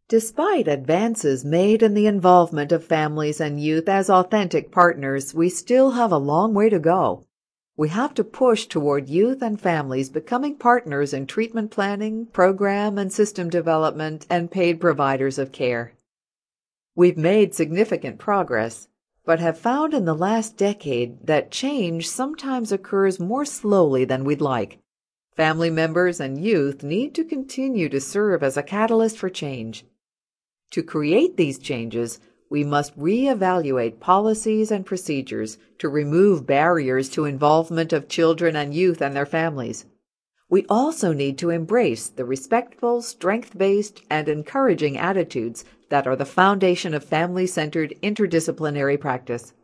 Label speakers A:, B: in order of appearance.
A: Despite advances made in the involvement of families and youth as authentic partners, we still have a long way to go. We have to push toward youth and families becoming partners in treatment planning, program and system development, and paid providers of care. We've made significant progress, but have found in the last decade that change sometimes occurs more slowly than we'd like. Family members and youth need to continue to serve as a catalyst for change. To create these changes, we must reevaluate policies and procedures to remove barriers to involvement of children and youth and their families. We also need to embrace the respectful, strength-based, and encouraging attitudes that are the foundation of family-centered interdisciplinary practice.